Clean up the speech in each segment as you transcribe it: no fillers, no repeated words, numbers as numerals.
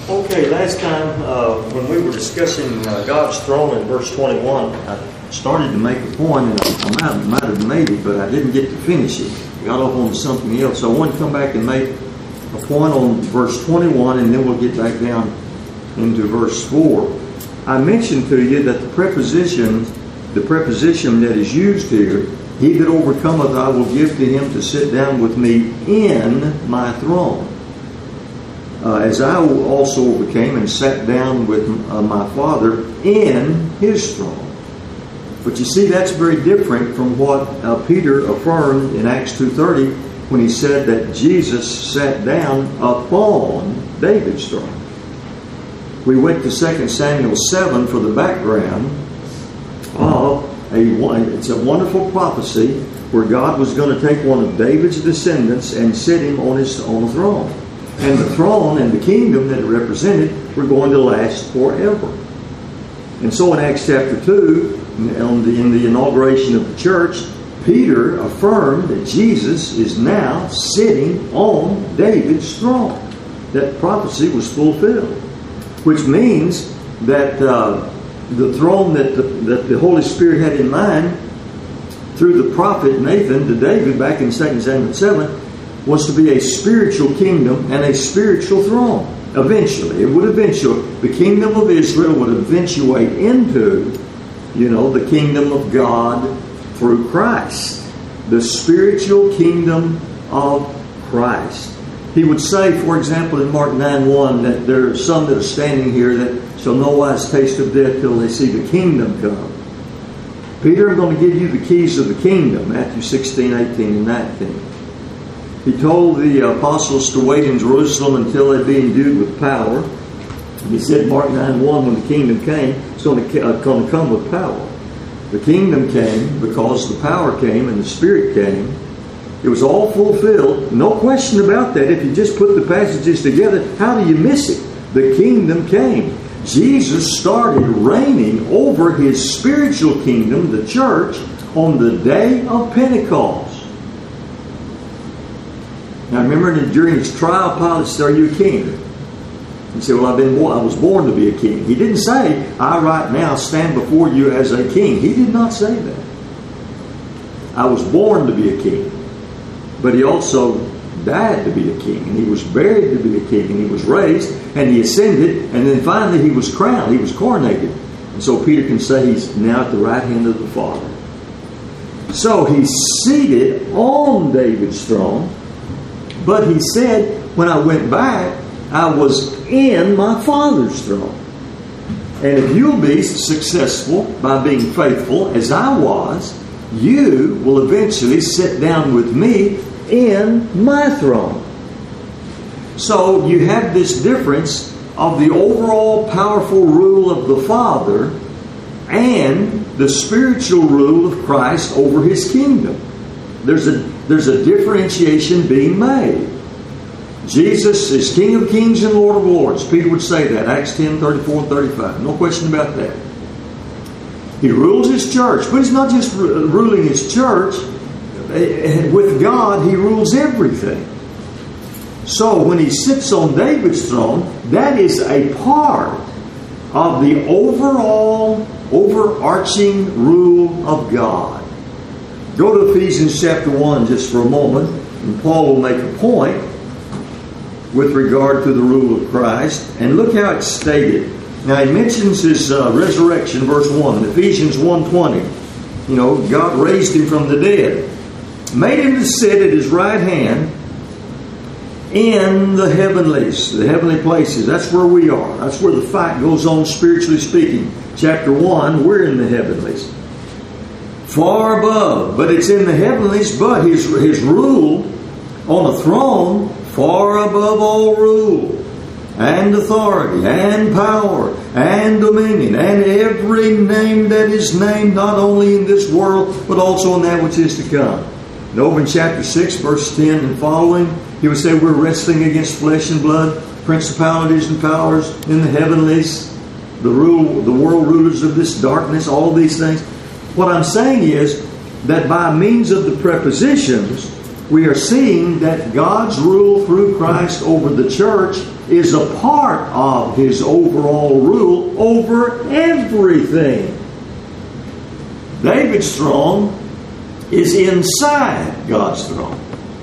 Okay, last time when we were discussing God's throne in verse 21, I started to make a point, and I might have made it, but I didn't get to finish it. Got off on something else. So I want to come back and make a point on verse 21, and then we'll get back down into verse 4. I mentioned to you that the preposition that is used here, he that overcometh I will give to him to sit down with me in my throne. As I also overcame and sat down with my Father in his throne. But you see, that's very different from what Peter affirmed in Acts 2:30 when he said that Jesus sat down upon David's throne. We went to 2 Samuel 7 for the background of it's a wonderful prophecy where God was going to take one of David's descendants and sit him on a throne. And the throne and the kingdom that it represented were going to last forever. And so in Acts chapter 2, in the inauguration of the church, Peter affirmed that Jesus is now sitting on David's throne. That prophecy was fulfilled. Which means that the throne that the Holy Spirit had in mind through the prophet Nathan to David back in 2 Samuel 7 was to be a spiritual kingdom and a spiritual throne. Eventually, the kingdom of Israel would eventuate into, the kingdom of God through Christ. The spiritual kingdom of Christ. He would say, for example, in Mark 9:1, that there are some that are standing here that shall no wise taste of death till they see the kingdom come. Peter, I'm going to give you the keys of the kingdom, Matthew 16:18 and 19. He told the apostles to wait in Jerusalem until they'd be endued with power. He said, Mark 9:1, when the kingdom came, it's going to come with power. The kingdom came because the power came and the Spirit came. It was all fulfilled. No question about that. If you just put the passages together, how do you miss it? The kingdom came. Jesus started reigning over his spiritual kingdom, the church, on the day of Pentecost. Now remember, during his trial, Pilate said, "Are you a king?" He said, "Well, I was born to be a king." He didn't say, "I right now stand before you as a king." He did not say that. I was born to be a king. But he also died to be a king, and he was buried to be a king, and he was raised, and he ascended, and then finally he was crowned, he was coronated. And so Peter can say he's now at the right hand of the Father. So he's seated on David's throne, but he said, when I went back, I was in my Father's throne. And if you'll be successful by being faithful, as I was, you will eventually sit down with me in my throne. So you have this difference of the overall powerful rule of the Father and the spiritual rule of Christ over his kingdom. There's a differentiation being made. Jesus is King of Kings and Lord of Lords. Peter would say that, Acts 10:34 and 35. No question about that. He rules his church, but he's not just ruling his church. With God, he rules everything. So when he sits on David's throne, that is a part of the overall, overarching rule of God. Go to Ephesians chapter 1 just for a moment, and Paul will make a point with regard to the rule of Christ. And look how it's stated. Now he mentions his resurrection, verse 1, Ephesians 1:20. God raised him from the dead. Made him to sit at his right hand in the heavenlies, the heavenly places. That's where we are. That's where the fight goes on, spiritually speaking. Chapter 1, we're in the heavenlies. Far above, but it's in the heavenlies, but his rule on a throne far above all rule and authority and power and dominion and every name that is named, not only in this world but also in that which is to come. And over in chapter 6 verse 10 and following, he would say we're wrestling against flesh and blood, principalities and powers in the heavenlies, the world rulers of this darkness, all these things. What I'm saying is that by means of the prepositions, we are seeing that God's rule through Christ over the church is a part of His overall rule over everything. David's throne is inside God's throne.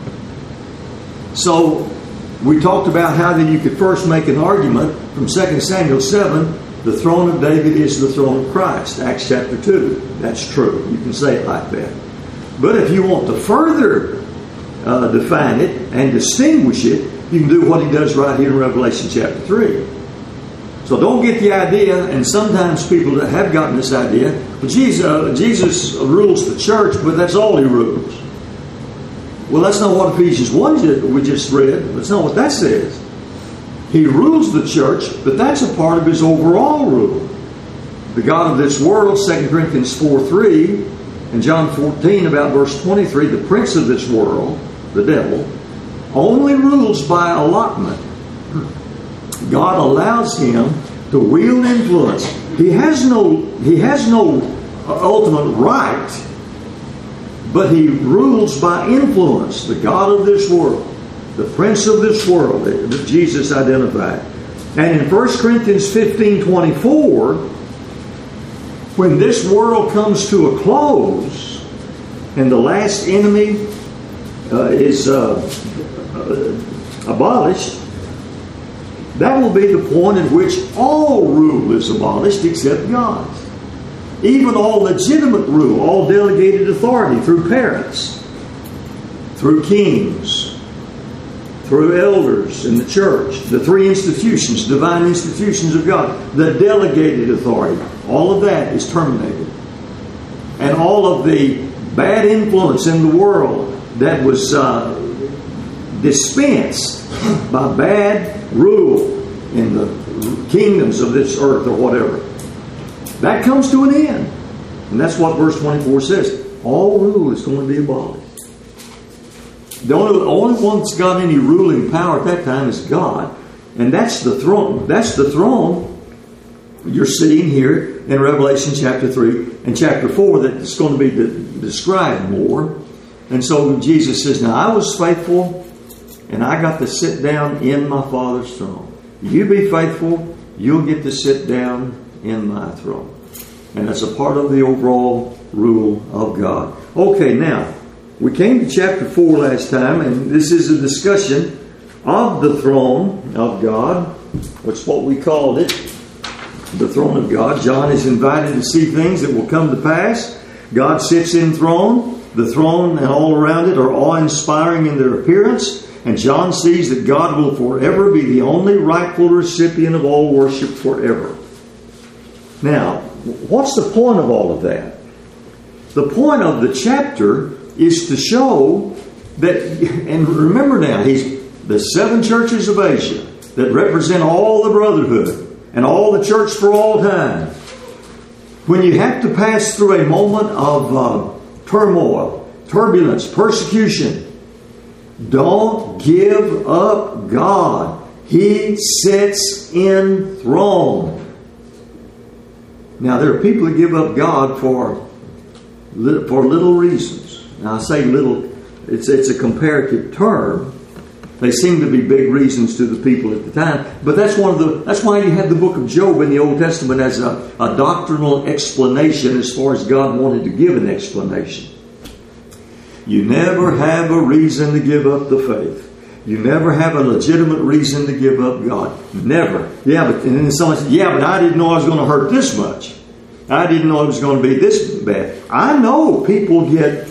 So, we talked about how that you could first make an argument from 2 Samuel 7, the throne of David is the throne of Christ. Acts chapter 2. That's true. You can say it like that. But if you want to further define it and distinguish it, you can do what he does right here in Revelation chapter 3. So don't get the idea, and sometimes people that have gotten this idea, well, Jesus rules the church, but that's all He rules. Well, that's not what Ephesians 1 we just read. That's not what that says. He rules the church, but that's a part of His overall rule. The God of this world, 2 Corinthians 4:3, and John 14, about verse 23, the prince of this world, the devil, only rules by allotment. God allows him to wield influence. He has no ultimate right, but he rules by influence. The God of this world, the prince of this world, that Jesus identified. And in 1 Corinthians 15:24, when this world comes to a close and the last enemy is abolished, that will be the point at which all rule is abolished except God's. Even all legitimate rule, all delegated authority through parents, through kings, through elders in the church, the three institutions, divine institutions of God, the delegated authority, all of that is terminated. And all of the bad influence in the world that was dispensed by bad rule in the kingdoms of this earth or whatever, that comes to an end. And that's what verse 24 says. All rule is going to be abolished. The only one that's got any ruling power at that time is God. And that's the throne. That's the throne you're seeing here in Revelation chapter 3 and chapter 4 that's going to be described more. And so Jesus says, now I was faithful and I got to sit down in my Father's throne. You be faithful, you'll get to sit down in my throne. And that's a part of the overall rule of God. Okay, now, we came to chapter 4 last time, and this is a discussion of the throne of God, which is what we called it, the throne of God. John is invited to see things that will come to pass. God sits enthroned. The throne and all around it are awe-inspiring in their appearance. And John sees that God will forever be the only rightful recipient of all worship forever. Now, what's the point of all of that? The point of the chapter is to show that, and remember now, he's the 7 churches of Asia that represent all the brotherhood and all the church for all time. When you have to pass through a moment of turmoil, turbulence, persecution, don't give up God. He sits enthroned. Now, there are people that give up God for little reasons. Now, I say little, it's a comparative term. They seem to be big reasons to the people at the time. But that's why you have the book of Job in the Old Testament as a doctrinal explanation as far as God wanted to give an explanation. You never have a reason to give up the faith. You never have a legitimate reason to give up God. Never. Yeah, but and then someone says, yeah, but I didn't know I was going to hurt this much. I didn't know it was going to be this bad. I know people get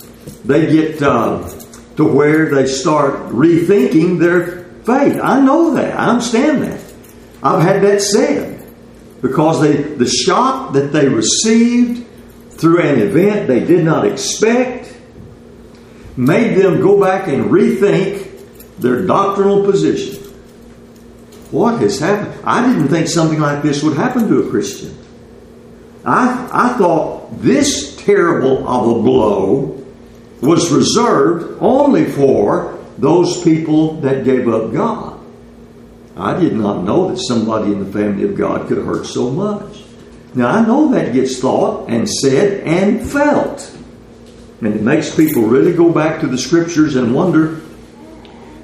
to where they start rethinking their faith. I know that. I understand that. I've had that said. Because the shock that they received through an event they did not expect made them go back and rethink their doctrinal position. What has happened? I didn't think something like this would happen to a Christian. I thought this terrible of a blow was reserved only for those people that gave up God. I did not know that somebody in the family of God could hurt so much. Now, I know that gets thought and said and felt. And it makes people really go back to the Scriptures and wonder,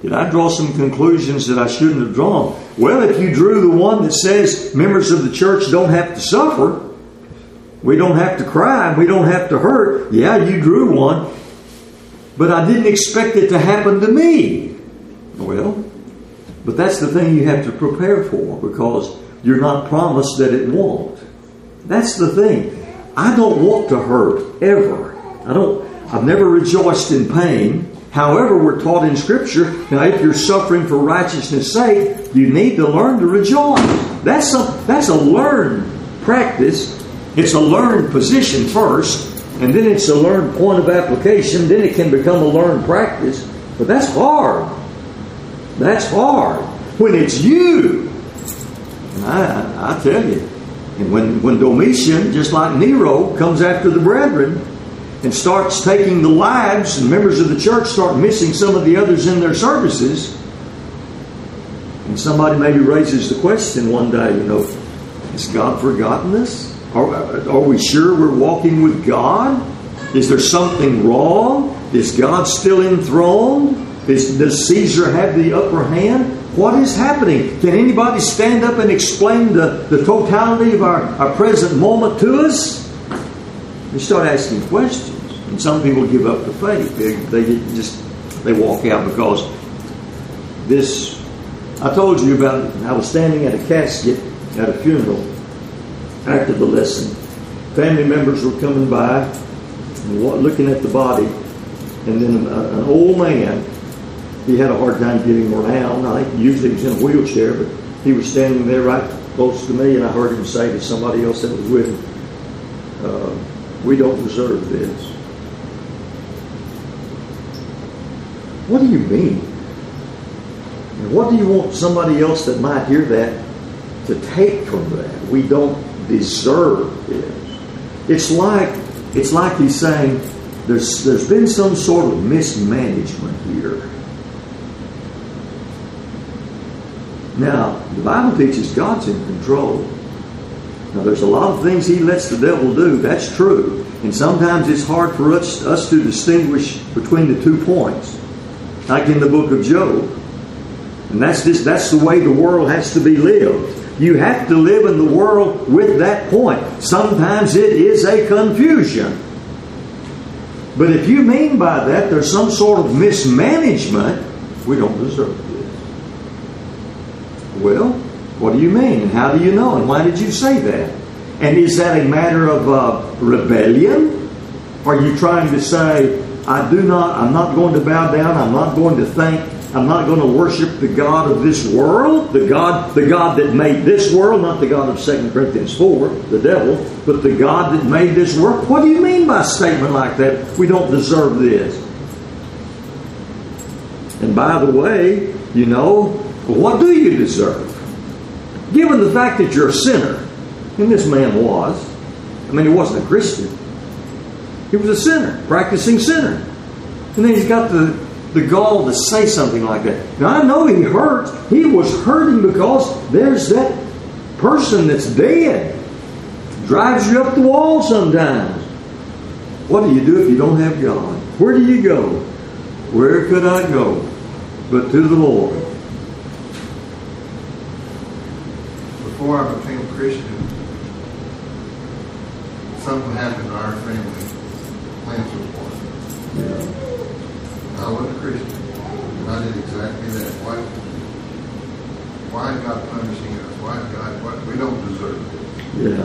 Did I draw some conclusions that I shouldn't have drawn? Well, if you drew the one that says members of the church don't have to suffer, we don't have to cry, we don't have to hurt, yeah, you drew one. But I didn't expect it to happen to me. Well, but that's the thing you have to prepare for, because you're not promised that it won't. That's the thing. I don't want to hurt, ever. I've never rejoiced in pain. However, we're taught in Scripture, now if you're suffering for righteousness' sake, you need to learn to rejoice. That's a learned practice. It's a learned position first, and then it's a learned point of application. Then it can become a learned practice. But that's hard. That's hard. When it's you. And I tell you, and when Domitian, just like Nero, comes after the brethren and starts taking the lives, and members of the church start missing some of the others in their services, and somebody maybe raises the question one day, has God forgotten us? Are we sure we're walking with God? Is there something wrong? Is God still enthroned? Does Caesar have the upper hand? What is happening? Can anybody stand up and explain the totality of our present moment to us? You start asking questions. And some people give up the faith. They walk out because this... I told you about it. I was standing at a casket at a funeral after the lesson. Family members were coming by and looking at the body. And then an old man, he had a hard time getting around. I think usually he was in a wheelchair, but he was standing there right close to me, and I heard him say to somebody else that was with him, we don't deserve this. What do you mean? And what do you want somebody else that might hear that to take from that? We don't deserve this. It's like he's saying there's been some sort of mismanagement here. Now, the Bible teaches God's in control. Now, there's a lot of things He lets the devil do. That's true. And sometimes it's hard for us to distinguish between the 2 points. Like in the book of Job. And that's the way the world has to be lived. You have to live in the world with that point. Sometimes it is a confusion. But if you mean by that there's some sort of mismanagement, we don't deserve this. Well, what do you mean? And how do you know? And why did you say that? And is that a matter of rebellion? Are you trying to say, I'm not going to bow down, I'm not going to think, I'm not going to worship the God of this world, the God that made this world, not the God of 2 Corinthians 4, the devil, but the God that made this world? What do you mean by a statement like that? We don't deserve this. And by the way, what do you deserve? Given the fact that you're a sinner, and this man was, he wasn't a Christian. He was a sinner, practicing sinner. And then he's got the gall to say something like that. Now, I know he hurt. He was hurting because there's that person that's dead. Drives you up the wall sometimes. What do you do if you don't have God? Where do you go? Where could I go but to the Lord? Before I became a Christian, something happened in our family. Plans were born. Yeah. I wasn't a Christian, and I did exactly that. Why is God punishing us? We don't deserve it. Yeah.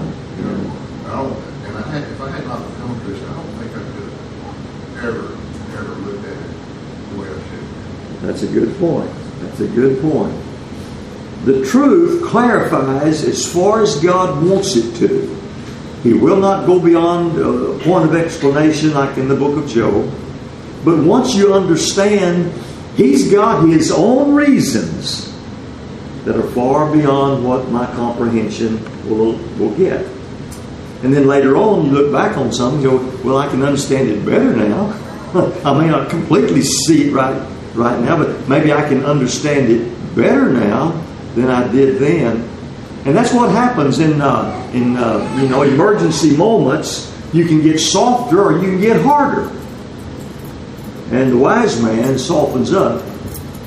If I had not become a Christian, I don't think I could have ever looked at it the way I should. That's a good point. That's a good point. The truth clarifies as far as God wants it to. He will not go beyond a point of explanation like in the book of Job. But once you understand, He's got His own reasons that are far beyond what my comprehension will get. And then later on, you look back on something and go, well, I can understand it better now. I may not completely see it right now, but maybe I can understand it better now than I did then. And that's what happens in emergency moments. You can get softer or you can get harder. And the wise man softens up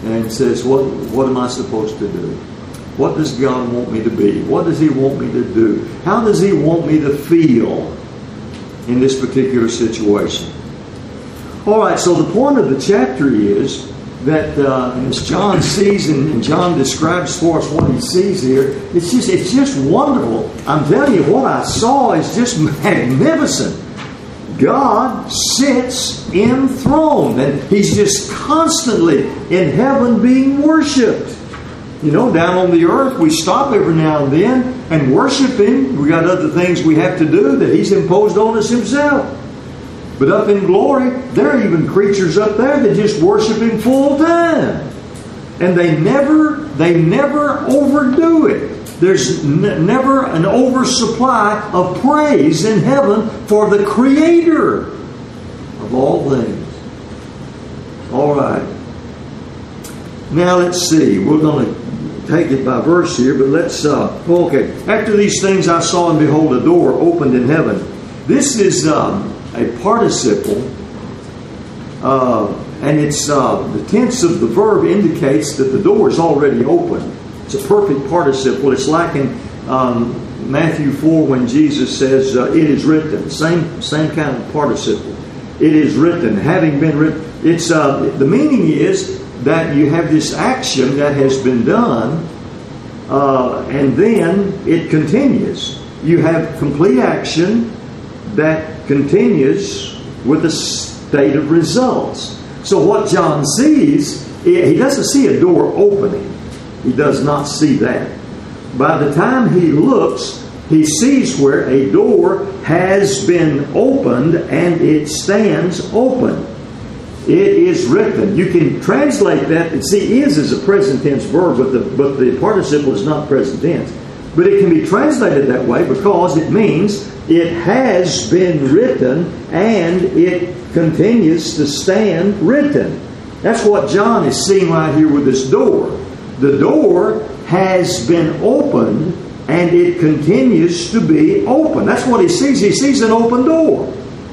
and says, what am I supposed to do? What does God want me to be? What does He want me to do? How does He want me to feel in this particular situation? All right, so the point of the chapter is that as John sees and John describes for us what he sees here, it's just wonderful. I'm telling you, what I saw is just magnificent. God sits enthroned, and He's just constantly in heaven being worshipped. You know, down on the earth, we stop every now and then and worship Him. We got other things we have to do that He's imposed on us Himself. But up in glory, there are even creatures up there that just worship Him full time. And they never overdo it. There's never an oversupply of praise in heaven for the Creator of all things. All right. Now let's see. We're going to take it by verse here, but let's... okay. After these things I saw, and behold, a door opened in heaven. This is a participle, and it's the tense of the verb indicates that the door is already open. It's a perfect participle. It's like in Matthew 4 when Jesus says, it is written. Same kind of participle. It is written, having been written. It's the meaning is that you have this action that has been done, and then it continues. You have complete action that continues with a state of results. So what John sees, he doesn't see a door opening. He does not see that. By the time he looks, he sees where a door has been opened and it stands open. It is written. You can translate that, and see, is a present tense verb, but the participle is not present tense. But it can be translated that way because it means it has been written and it continues to stand written. That's what John is seeing right here with this door. The door has been opened and it continues to be open. That's what he sees. He sees an open door.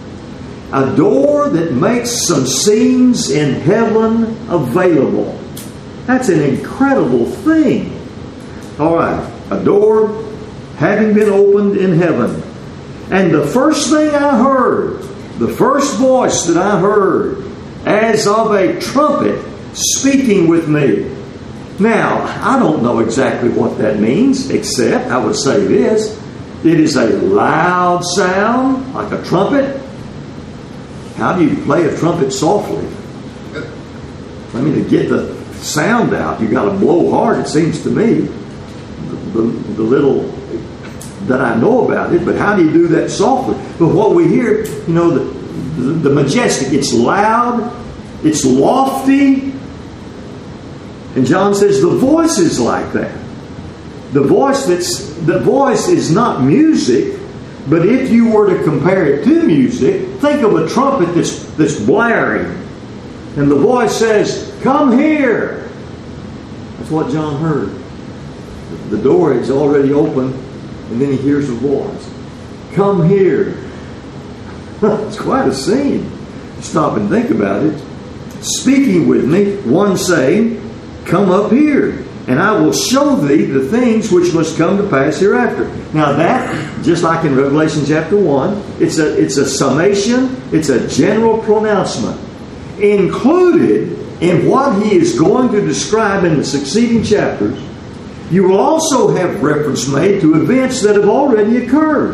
A door that makes some scenes in heaven available. That's an incredible thing. All right. A door having been opened in heaven. And the first thing I heard, the first voice that I heard, as of a trumpet speaking with me. Now, I don't know exactly what that means, except I would say this. It is a loud sound, like a trumpet. How do you play a trumpet softly? I mean, to get the sound out, you got to blow hard, it seems to me. The little that I know about it, but how do you do that softly? But what we hear, you know, the majestic, it's loud, it's lofty, and John says the voice is like that. The voice is not music, but if you were to compare it to music, think of a trumpet that's blaring, and the voice says, "Come here." That's what John heard. The door is already open, and then he hears a voice. "Come here." It's quite a scene. Stop and think about it. Speaking with me, one saying, "Come up here, and I will show thee the things which must come to pass hereafter." Now that, just like in Revelation chapter 1, it's a summation, it's a general pronouncement. Included in what he is going to describe in the succeeding chapters, you will also have reference made to events that have already occurred.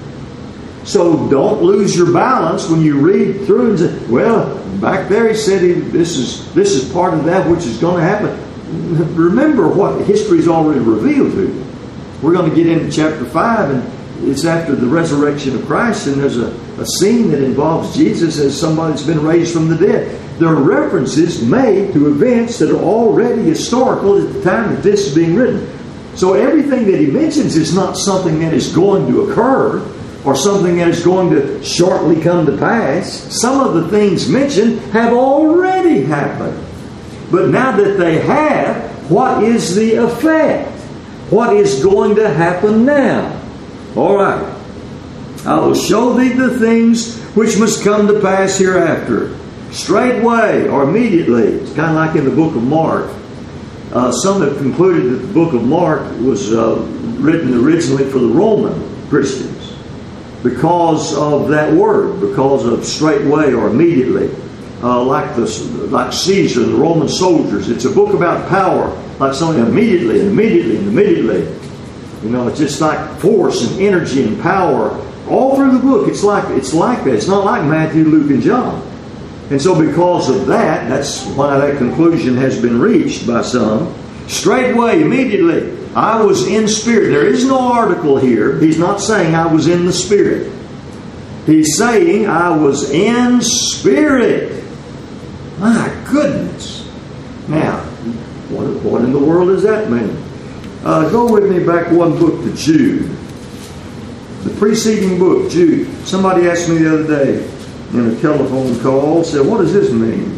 So don't lose your balance when you read through and say, "Well, back there he said this is part of that which is going to happen." Remember what history has already revealed to you. We're going to get into chapter 5, and it's after the resurrection of Christ, and there's a scene that involves Jesus as somebody that's been raised from the dead. There are references made to events that are already historical at the time that this is being written. So everything that he mentions is not something that is going to occur or something that is going to shortly come to pass. Some of the things mentioned have already happened. But now that they have, what is the effect? What is going to happen now? All right. "I will show thee the things which must come to pass hereafter. Straightway or immediately. It's kind of like in the book of Mark. Some have concluded that the book of Mark was written originally for the Roman Christians because of that word, because of straightway or immediately. Like Caesar, the Roman soldiers. It's a book about power, like something immediately and immediately and immediately. You know, it's just like force and energy and power all through the book. It's like that. It's not like Matthew, Luke, and John. And so because of that, that's why that conclusion has been reached by some. Straightway, immediately, I was in spirit. There is no article here. He's not saying I was in the spirit. He's saying I was in spirit. My goodness. Now, what in the world does that mean? Go with me back one book to Jude. The preceding book, Jude. Somebody asked me the other day in a telephone call, said, what does this mean?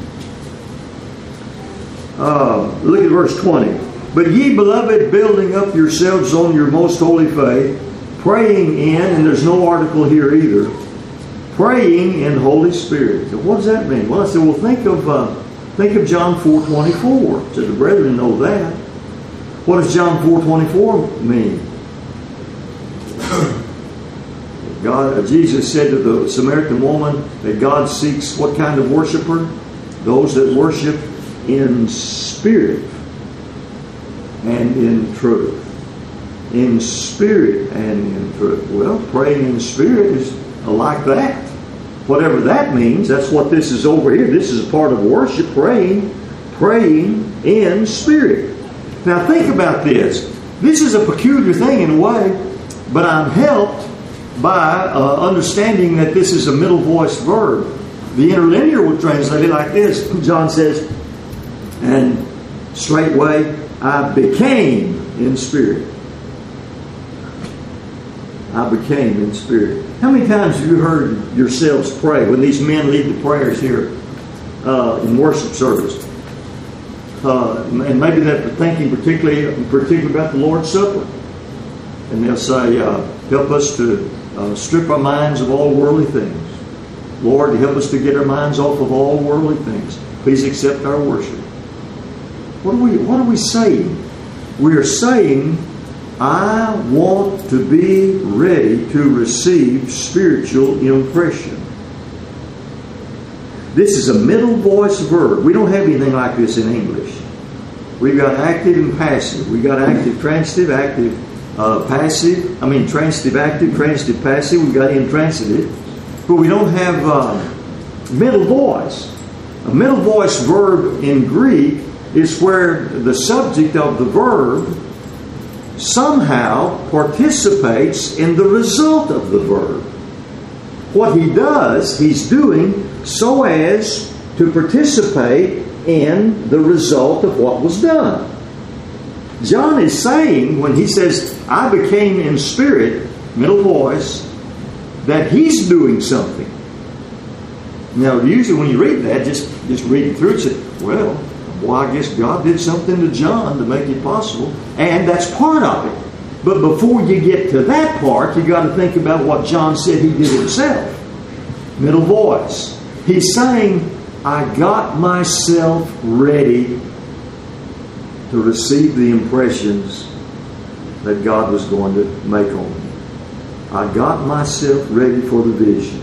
Look at verse 20. But ye, beloved, building up yourselves on your most holy faith, praying in, and there's no article here either, praying in Holy Spirit. So what does that mean? Well, I said, well, think of John 4:24. So the brethren know that. What does John 4:24 mean? Jesus said to the Samaritan woman that God seeks what kind of worshiper? Those that worship in spirit and in truth. In spirit and in truth. Well, praying in spirit is like that. Whatever that means, that's what this is over here. This is a part of worship, praying in spirit. Now think about this. This is a peculiar thing in a way, but I'm helped by understanding that this is a middle voice verb. The interlinear would translate it like this. John says, and straightway I became in spirit. I became in spirit. How many times have you heard yourselves pray when these men lead the prayers here in worship service? And maybe they're thinking particularly about the Lord's Supper. And they'll say, help us to strip our minds of all worldly things. Lord, help us to get our minds off of all worldly things. Please accept our worship. What are we saying? We are saying, I want to be ready to receive spiritual impression. This is a middle voice verb. We don't have anything like this in English. We've got active and passive. We've got active, transitive, active, passive. Transitive, active, transitive, passive. We've got intransitive. But we don't have middle voice. A middle voice verb in Greek is where the subject of the verb somehow participates in the result of the verb. What he does, he's doing so as to participate in the result of what was done. John is saying, when he says, I became in spirit, middle voice, that he's doing something. Now, usually when you read that, just reading through it, say, well, I guess God did something to John to make it possible. And that's part of it. But before you get to that part, you've got to think about what John said he did himself. Middle voice. He's saying, I got myself ready to receive the impressions that God was going to make on me. I got myself ready for the visions.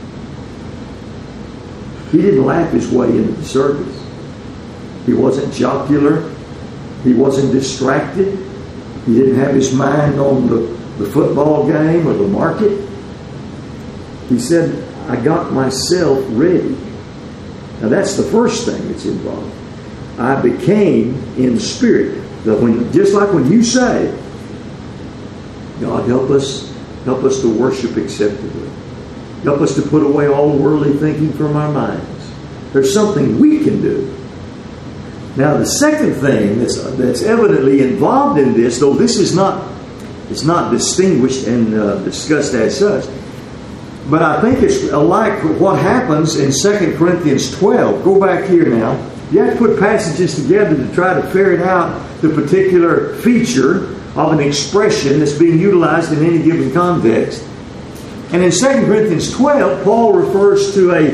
He didn't laugh his way into the service. He wasn't jocular. He wasn't distracted. He didn't have his mind on the football game or the market. He said, I got myself ready. Now that's the first thing that's involved. I became in spirit. Just like when you say, God, help us to worship acceptably. Help us to put away all worldly thinking from our minds. There's something we can do. Now the second thing that's evidently involved in this, though this is not distinguished and discussed as such, but I think it's like what happens in 2 Corinthians 12. Go back here now. You have to put passages together to try to ferret out the particular feature of an expression that's being utilized in any given context. And in 2 Corinthians 12, Paul refers to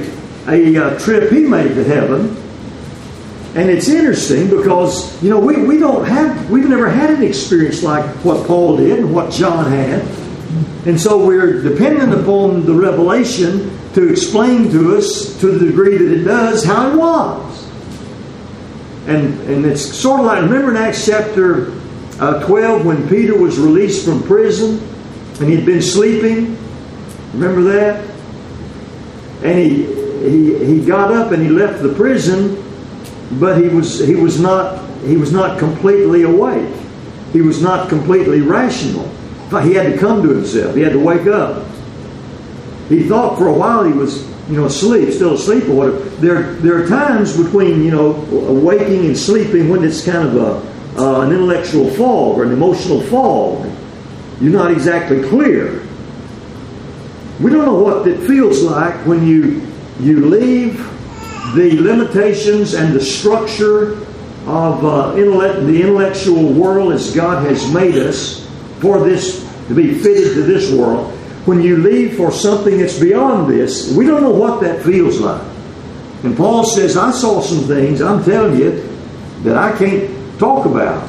a trip he made to heaven. And it's interesting because, we've never had an experience like what Paul did and what John had. And so we're dependent upon the revelation to explain to us, to the degree that it does, how it was. And it's sort of like, remember in Acts chapter 12 when Peter was released from prison and he'd been sleeping? Remember that? And he got up and he left the prison, but he was not completely awake. He was not completely rational. He had to come to himself. He had to wake up. He thought for a while he was, asleep, still asleep or whatever. There are times between, waking and sleeping when it's kind of an intellectual fog or an emotional fog. You're not exactly clear. We don't know what it feels like when you leave the limitations and the structure of the intellectual world as God has made us for this, to be fitted to this world. When you leave for something that's beyond this, we don't know what that feels like. And Paul says, I saw some things, I'm telling you, that I can't talk about.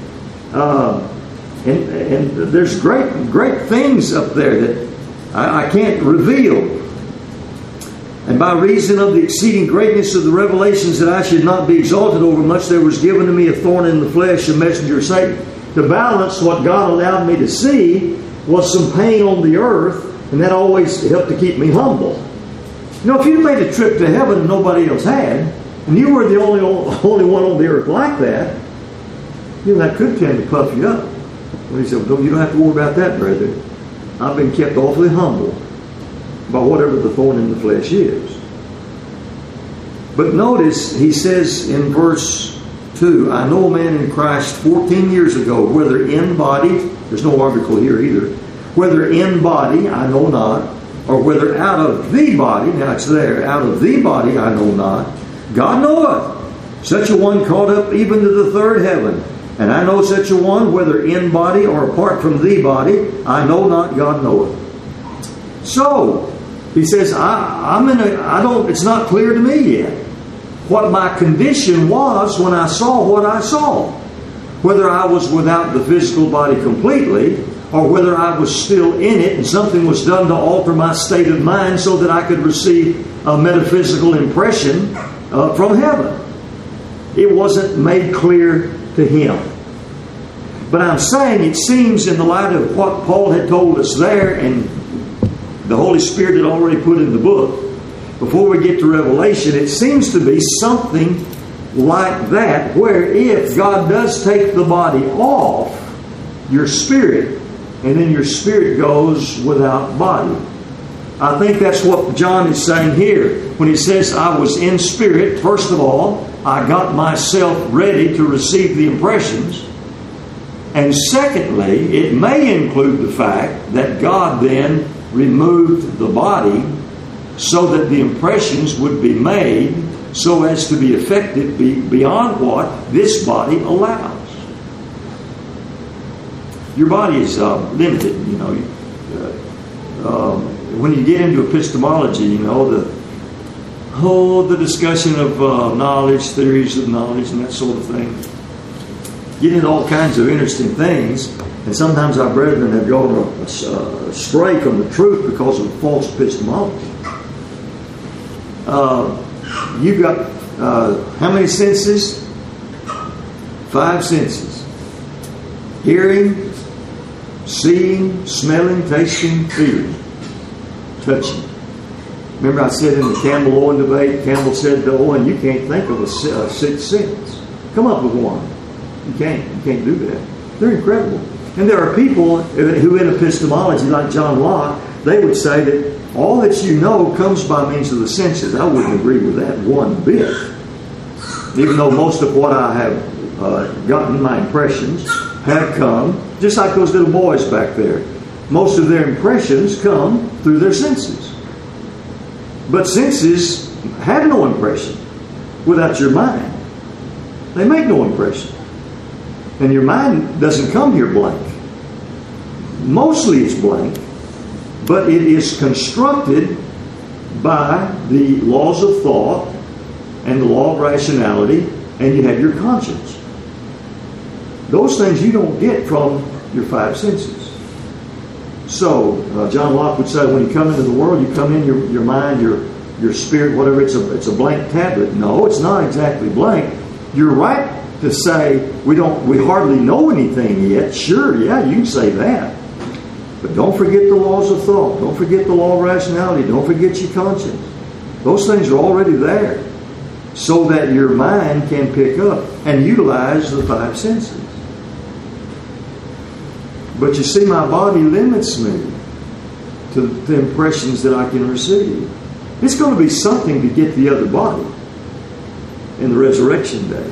And there's great things up there that I can't reveal. And by reason of the exceeding greatness of the revelations that I should not be exalted over much, there was given to me a thorn in the flesh, a messenger of Satan. To balance what God allowed me to see was some pain on the earth, and that always helped to keep me humble. If you made a trip to heaven and nobody else had, and you were the only one on the earth like that, that could tend to puff you up. Well, he said, well, you don't have to worry about that, brother. I've been kept awfully humble by whatever the thorn in the flesh is. But notice, he says in verse 2, I know a man in Christ 14 years ago, whether in body, there's no article here either, whether in body, I know not, or whether out of the body, now it's there, out of the body, I know not, God knoweth. Such a one caught up even to the third heaven. And I know such a one, whether in body or apart from the body, I know not, God knoweth. So, he says, it's not clear to me yet what my condition was when I saw what I saw. Whether I was without the physical body completely, or whether I was still in it and something was done to alter my state of mind so that I could receive a metaphysical impression from heaven. It wasn't made clear to him. But I'm saying it seems in the light of what Paul had told us there and the Holy Spirit had already put in the book, before we get to Revelation, it seems to be something like that, where if God does take the body off your spirit, and then your spirit goes without body. I think that's what John is saying here. When he says, I was in spirit, first of all, I got myself ready to receive the impressions. And secondly, it may include the fact that God then removed the body so that the impressions would be made so as to be effective beyond what this body allows. Your body is limited, when you get into epistemology, the discussion of knowledge, theories of knowledge, and that sort of thing. Get into all kinds of interesting things, and sometimes our brethren have gone astray from the truth because of false epistemology. You've got how many senses? 5 senses. Hearing, seeing, smelling, tasting, feeling, touching. Remember I said in the Campbell-Owen debate, Campbell said to Owen, you can't think of a 6th sense. Come up with one. You can't do that. They're incredible. And there are people who in epistemology, like John Locke, they would say that all that you know comes by means of the senses. I wouldn't agree with that one bit. Even though most of what I have gotten, my impressions, have come, just like those little boys back there. Most of their impressions come through their senses. But senses have no impression without your mind. They make no impression. And your mind doesn't come here blank. Mostly it's blank, but it is constructed by the laws of thought and the law of rationality, and you have your conscience. Those things you don't get from your five senses. So, John Locke would say, when you come into the world, you come in your mind, your spirit, whatever, it's a blank tablet. No, it's not exactly blank. You're right to say we hardly know anything yet. Sure, yeah, you can say that. But don't forget the laws of thought. Don't forget the law of rationality. Don't forget your conscience. Those things are already there so that your mind can pick up and utilize the five senses. But you see, my body limits me to the impressions that I can receive. It's going to be something to get the other body in the resurrection day.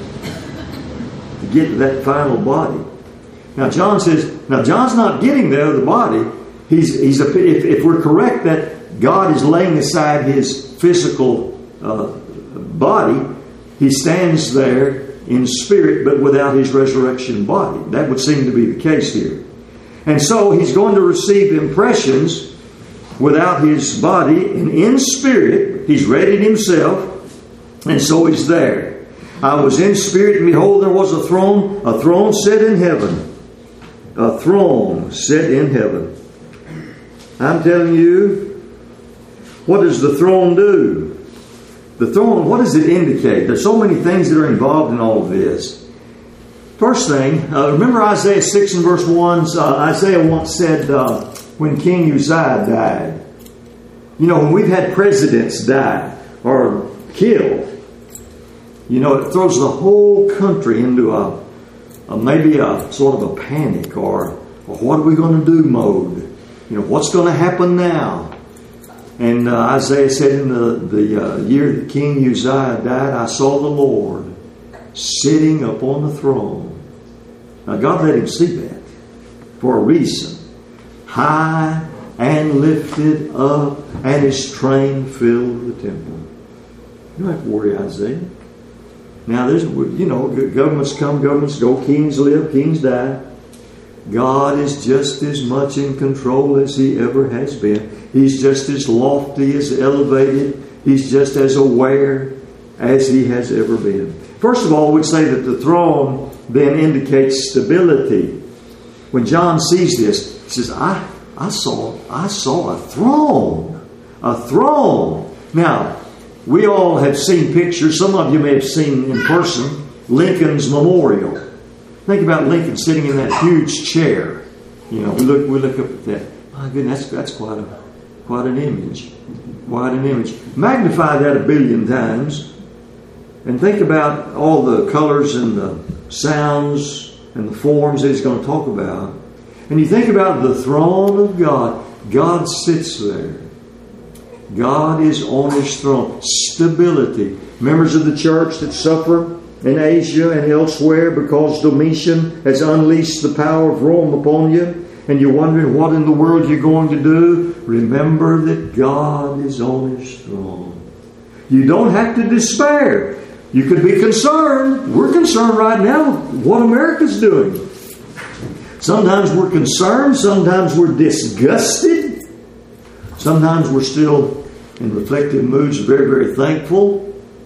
To get that final body. Now John says, John's not getting the other body. If we're correct that God is laying aside his physical body, he stands there in spirit but without his resurrection body. That would seem to be the case here. And so he's going to receive impressions without his body, and in spirit he's readied himself, and so he's there. I was in spirit, and behold, there was a throne set in heaven. A throne set in heaven. I'm telling you, what does the throne do? The throne, what does it indicate? There's so many things that are involved in all of this. First thing, remember Isaiah 6 and verse 1? Isaiah once said, when King Uzziah died, when we've had presidents die or killed, it throws the whole country into maybe a sort of a panic or what are we going to do mode. What's going to happen now? And Isaiah said, in the year that King Uzziah died, I saw the Lord sitting upon the throne. Now God let him see that for a reason. High and lifted up, and his train filled the temple. You don't have to worry, Isaiah. Now there's, governments come, governments go, kings live, kings die. God is just as much in control as he ever has been. He's just as lofty, as elevated. He's just as aware as he has ever been. First of all, we'd say that the throne then indicates stability. When John sees this, he says, I saw a throne. A throne. Now, we all have seen pictures. Some of you may have seen in person Lincoln's memorial. Think about Lincoln sitting in that huge chair. We look up at that. My goodness, that's quite an image. Quite an image. Magnify that 1 billion times. And think about all the colors and the sounds and the forms that he's going to talk about. And you think about the throne of God. God sits there. God is on his throne. Stability. Members of the church that suffer in Asia and elsewhere because Domitian has unleashed the power of Rome upon you, and you're wondering what in the world you're going to do, remember that God is on his throne. You don't have to despair. You could be concerned. We're concerned right now with what America's doing. Sometimes we're concerned. Sometimes we're disgusted. Sometimes we're still in reflective moods, very, very thankful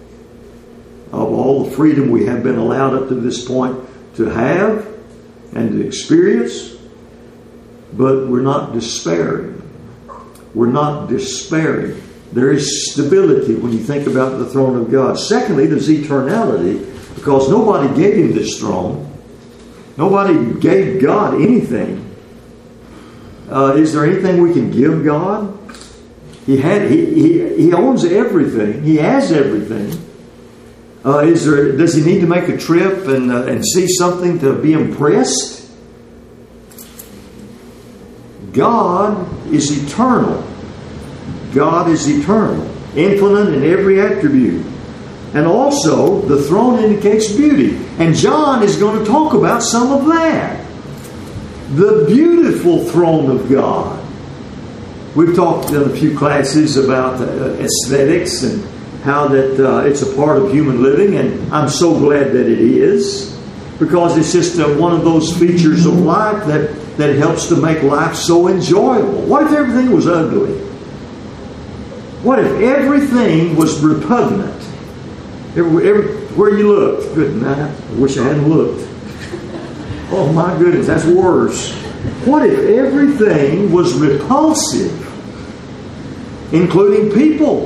of all the freedom we have been allowed up to this point to have and to experience. But we're not despairing. We're not despairing. There is stability when you think about the throne of God. Secondly, there's eternality, because nobody gave him this throne. Nobody gave God anything. Is there anything we can give God? He owns everything. He has everything. Does he need to make a trip and see something to be impressed? God is eternal. God is eternal, infinite in every attribute. And also, the throne indicates beauty. And John is going to talk about some of that. The beautiful throne of God. We've talked in a few classes about aesthetics and how that it's a part of human living. And I'm so glad that it is. Because it's just one of those features of life that helps to make life so enjoyable. What if everything was ugly? What if everything was repugnant? Where you looked. Good night. I wish I hadn't looked. Oh my goodness, that's worse. What if everything was repulsive, including people?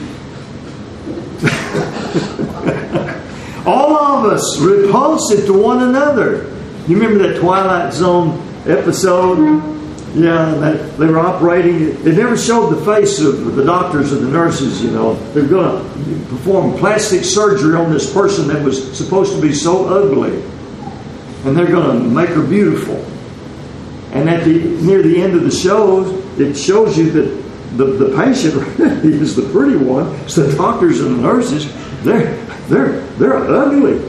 All of us repulsive to one another. You remember that Twilight Zone episode? Yeah, they were operating. It never showed the face of the doctors and the nurses, you know. They're going to perform plastic surgery on this person that was supposed to be so ugly. And they're going to make her beautiful. And near the end of the show, it shows you that the patient really is the pretty one. So the doctors and the nurses, they're ugly.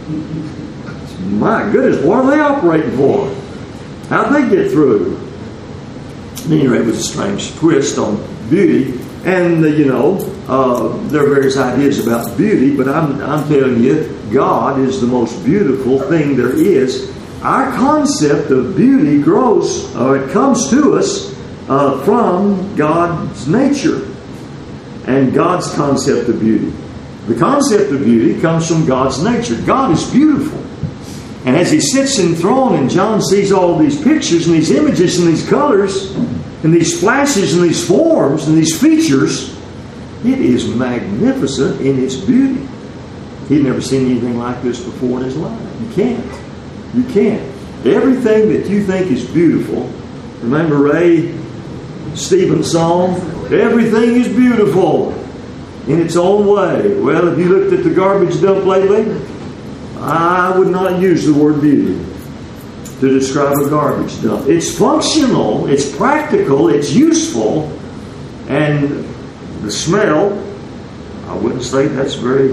My goodness, what are they operating for? How'd they get through? At any rate, it was a strange twist on beauty. And, there are various ideas about beauty, but I'm telling you, God is the most beautiful thing there is. Our concept of beauty grows, or it comes to us from God's nature and God's concept of beauty. The concept of beauty comes from God's nature. God is beautiful. And as He sits enthroned and John sees all these pictures and these images and these colors and these flashes and these forms and these features, it is magnificent in its beauty. He'd never seen anything like this before in his life. You can't. You can't. Everything that you think is beautiful, remember Ray Stevens' song? Everything is beautiful in its own way. Well, have you looked at the garbage dump lately? I would not use the word beauty to describe a garbage dump. It's functional, it's practical, it's useful, and the smell, I wouldn't say that's very,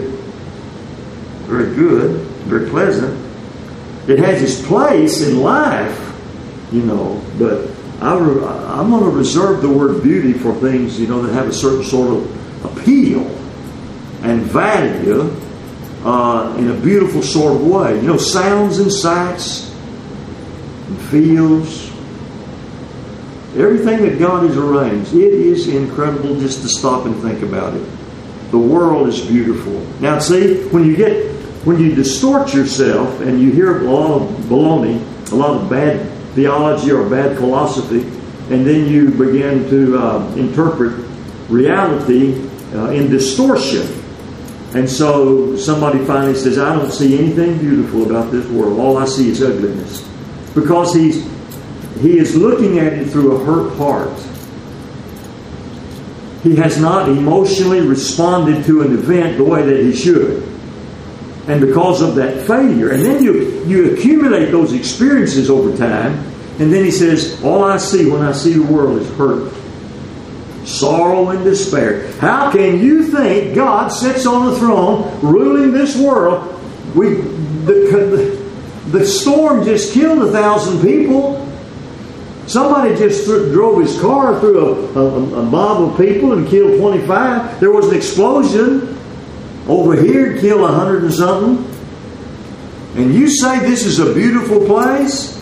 very good, very pleasant. It has its place in life, but I'm going to reserve the word beauty for things, that have a certain sort of appeal and value in a beautiful sort of way. Sounds and sights and feels. Everything that God has arranged, it is incredible just to stop and think about it. The world is beautiful. Now, see, when you distort yourself and you hear a lot of baloney, a lot of bad theology or bad philosophy, and then you begin to interpret reality in distortion. And so somebody finally says, I don't see anything beautiful about this world. All I see is ugliness. Because he is looking at it through a hurt heart. He has not emotionally responded to an event the way that he should. And because of that failure, and then you accumulate those experiences over time, and then he says, all I see when I see the world is hurt, sorrow and despair. How can you think God sits on the throne ruling this world? The storm just killed 1,000 people. Somebody just drove his car through a mob of people and killed 25. There was an explosion over here, killed 100 and something. And you say this is a beautiful place?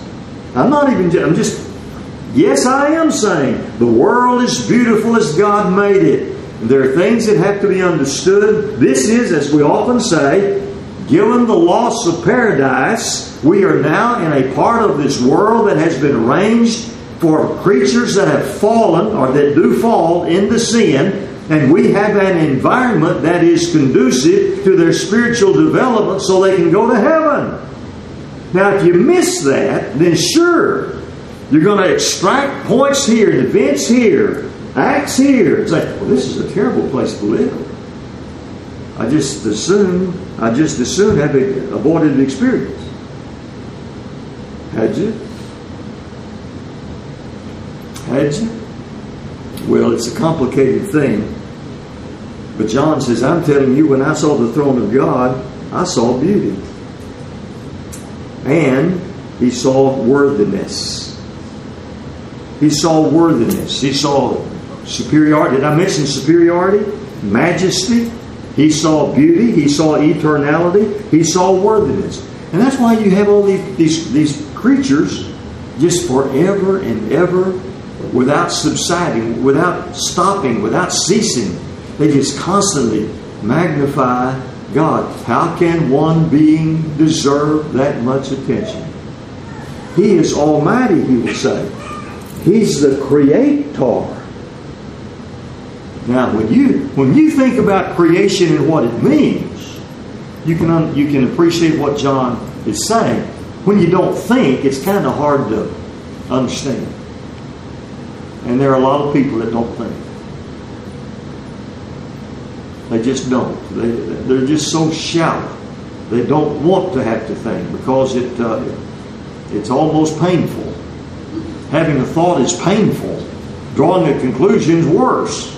Yes, I am saying the world is beautiful as God made it. There are things that have to be understood. This is, as we often say, given the loss of paradise, we are now in a part of this world that has been arranged for creatures that have fallen or that do fall into sin. And we have an environment that is conducive to their spiritual development so they can go to heaven. Now, if you miss that, then sure, you're going to extract points here and events here, acts here. It's like, well, this is a terrible place to live. I just as soon have avoided the experience. Had you? Had you? Well, it's a complicated thing. But John says, I'm telling you, when I saw the throne of God, I saw beauty. And he saw worthiness. He saw worthiness. He saw superiority. Did I mention superiority? Majesty. He saw beauty. He saw eternality. He saw worthiness. And that's why you have all these creatures just forever and ever without subsiding, without stopping, without ceasing. They just constantly magnify God. How can one being deserve that much attention? He is almighty, he will say. He's the creator. Now, when you think about creation and what it means, you can appreciate what John is saying. When you don't think, it's kind of hard to understand. And there are a lot of people that don't think. They just don't. They're just so shallow. They don't want to have to think because it's almost painful. Having a thought is painful. Drawing a conclusion is worse.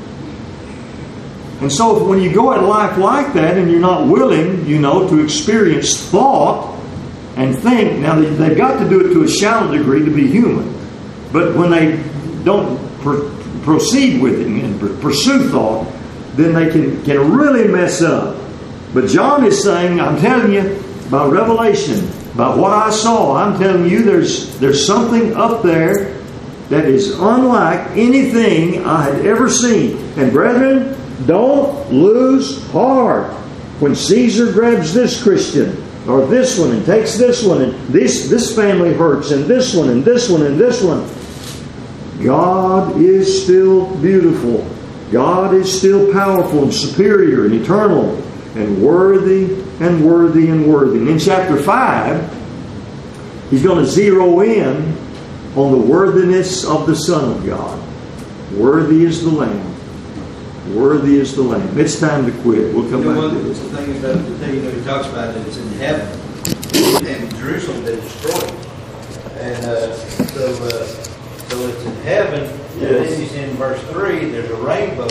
And so when you go at life like that and you're not willing, to experience thought and think, now they've got to do it to a shallow degree to be human. But when they don't proceed with it and pursue thought, then they can really mess up. But John is saying, I'm telling you, by revelation, by what I saw, I'm telling you there's something up there that is unlike anything I had ever seen. And brethren, don't lose heart when Caesar grabs this Christian or this one and takes this one and this family hurts and this one and this one and this one. God is still beautiful. God is still powerful and superior and eternal and worthy and worthy and worthy. And in chapter 5, he's going to zero in on the worthiness of the Son of God. Worthy is the Lamb. Worthy is the Lamb. It's time to quit. We'll come back to this. The thing is that he talks about that it's in heaven and Jerusalem been destroyed. And so it's in heaven. Yes. And then he's in verse 3, there's a rainbow